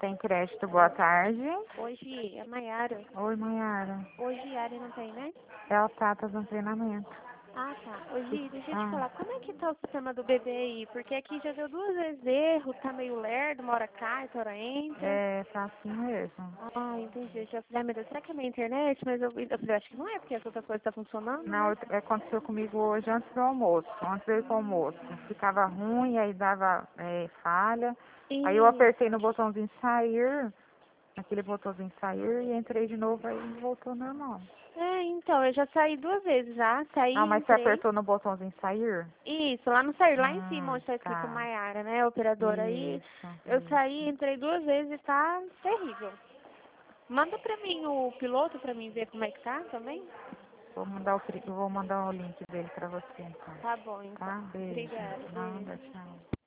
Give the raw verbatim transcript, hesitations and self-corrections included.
tem crédito, boa tarde. Hoje é Maiara. Oi, Maiara. Hoje Yara não tem, né? É o Tata no treinamento. Ah, tá. Hoje, deixa eu te Ah. falar, como é que tá o sistema do bebê aí? Porque aqui já deu duas vezes erro, tá meio lerdo, uma hora cai, outra hora entra. É, tá assim mesmo. Ah, entendi. Eu já falei, ah, meu Deus, será que é minha internet? Mas eu, eu falei, acho que não é, porque essa outra coisa tá funcionando, Não, né? eu- aconteceu comigo hoje antes do almoço. Antes do ir pro almoço. Ficava ruim, aí dava é, falha. Aí eu E... apertei no botãozinho sair, aquele botãozinho sair, e entrei de novo, aí voltou normal. É, então, eu já saí duas vezes já, saí, Ah, mas você entrei. apertou no botãozinho sair? Isso, lá no sair, lá em cima Hum, onde tá escrito tá. Maiara, né, operadora aí. Isso, Eu isso. saí, entrei duas vezes e tá terrível. Manda pra mim o piloto pra mim ver como é que tá também. Vou mandar o, pri- vou mandar o link dele pra você, então. Tá bom, então. Tá? Beijo. Obrigada, beijo. Nada, tchau.